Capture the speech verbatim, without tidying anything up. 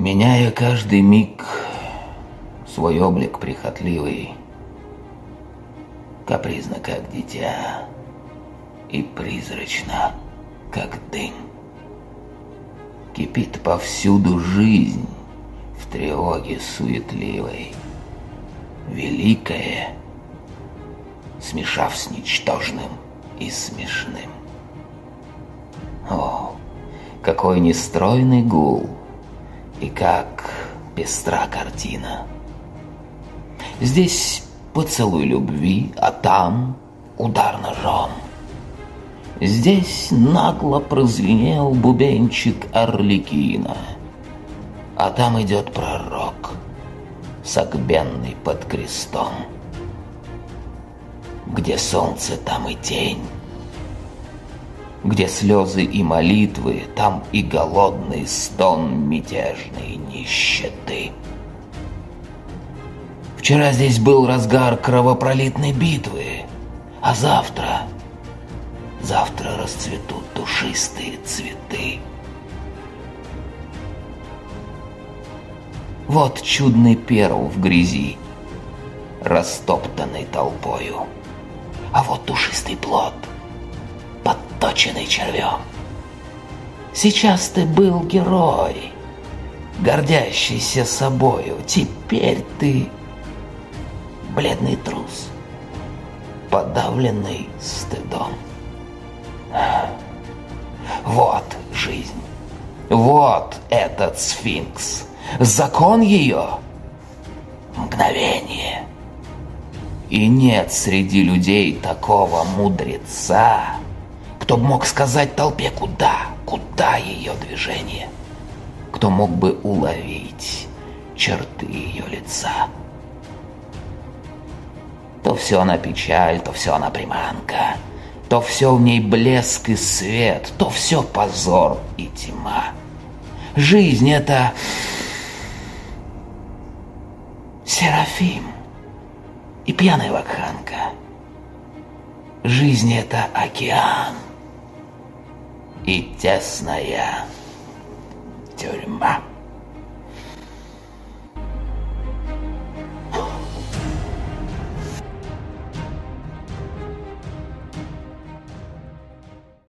Меняя каждый миг свой облик прихотливый, капризно, как дитя, и призрачно, как дым. Кипит повсюду жизнь в тревоге суетливой, великое, смешав с ничтожным и смешным. О, какой нестройный гул, и как пестра картина! Здесь поцелуй любви, а там удар ножом. Здесь нагло прозвенел бубенчик Арлекина, а там идет пророк, согбенный под крестом. Где солнце, там и тень, где слезы и молитвы, там и голодный стон мятежной нищеты. Вчера здесь был разгар кровопролитной битвы, а завтра, завтра расцветут душистые цветы. Вот чудный перл в грязи, растоптанный толпою, а вот душистый плод, подточенный червем. Сейчас ты был герой, гордящийся собою, теперь ты бледный трус, подавленный стыдом. Вот жизнь, вот этот сфинкс, закон ее — мгновение. И нет среди людей такого мудреца, кто б мог сказать толпе, куда, куда ее движение, кто мог бы уловить черты ее лица. То все она печаль, то все она приманка, то все в ней блеск и свет, то все позор и тьма. Жизнь — это Серафим и пьяная вакханка. Жизнь — это океан и тесная тюрьма.